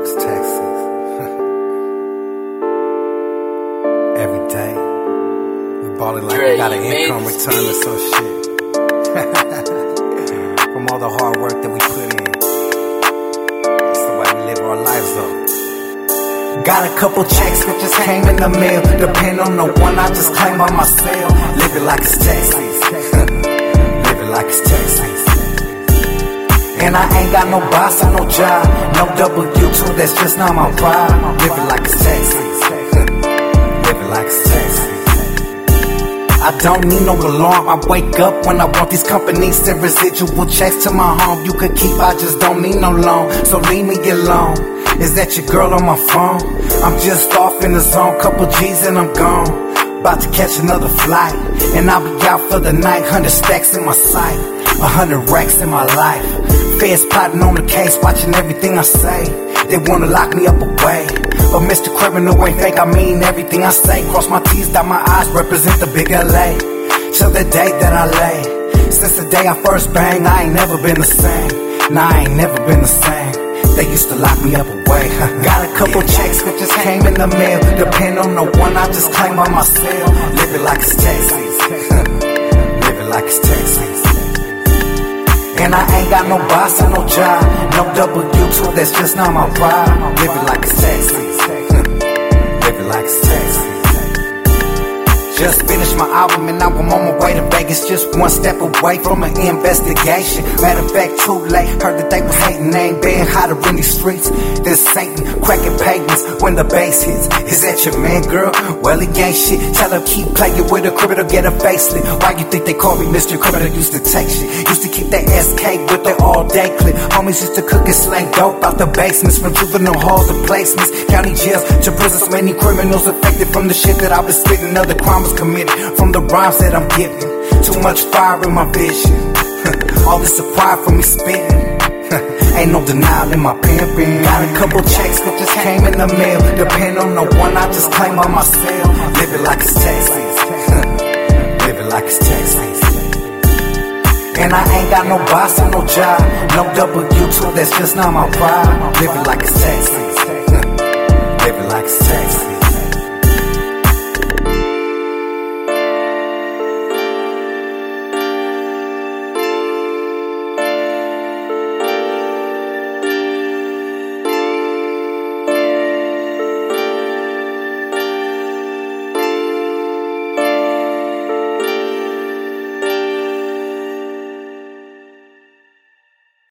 It's Texas. Every day. We ballin' like we got an income return or some shit. From all the hard work that we put in. It's the way we live our lives up. Got a couple checks that just came in the mail. Depend on the one I just claim by myself. Live it like it's Texas. Live it like it's Texas. And I ain't got no boss or no job. No W-2, that's just not my pride. Live it like it's Texas. Live it like it's Texas. I don't need no alarm. I wake up when I want these companies send residual checks to my home. You could keep, I just don't need no loan. So leave me alone. Is that your girl on my phone? I'm just off in the zone. Couple G's and I'm gone. About to catch another flight, and I'll be out for the night. 100 stacks in my sight, 100 racks in my life. Feds plotting on the case, watching everything I say. They wanna lock me up away, but Mr. Criminal ain't fake, I mean everything I say. Cross my T's, dot my I's, represent the big LA. Till the day that I lay. Since the day I first banged, I ain't never been the same. Nah, I ain't never been the same. They used to lock me up away. Got a couple checks that just came in the mail. Depend on the one I just claim by myself. Live it like it's Texas. Live it like it's Texas. And I ain't got no boss or no job. No W-2, that's just not my pride. Live it like it's Texas. Live it like it's Texas. Just finished my album and now I'm on my way to Vegas. Just one step away from an investigation. Matter of fact, too late. Heard that they was hating, they ain't been hotter in these streets. There's Satan cracking pavements when the bass hits. Is that your man, girl? Well, he ain't shit. Tell her keep playing with a criminal, get a facelift. Why you think they call me Mr. Criminal? Used to take shit. Used to keep that SK with the all-day clip. Homies used to cook and slang dope out the basements. From juvenile halls to placements, county jails to prisons. Many criminals affected from the shit that I've been spitting. Other crimes committed from the rhymes that I'm giving. Too much fire in my vision. All this supply from me spitting. Ain't no denial in my pimping. Got a couple checks that just came in the mail. Depend on the one I just claim by myself. Live it like it's Texas. Live it like it's Texas. And I ain't got no boss or no job. No W-2, that's just not my pride. Live it like it's Texas. Live it like it's Texas.